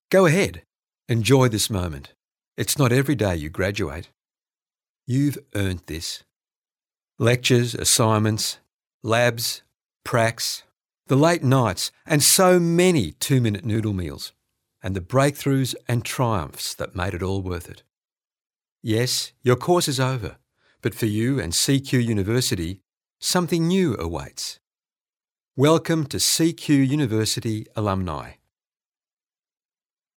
Go ahead. Enjoy this moment. It's not every day you graduate. You've earned this. Lectures, assignments, labs, pracs, the late nights, and so many 2-minute noodle meals, and the breakthroughs and triumphs that made it all worth it. Yes, your course is over, but for you and CQ University, something new awaits. Welcome to CQ University alumni.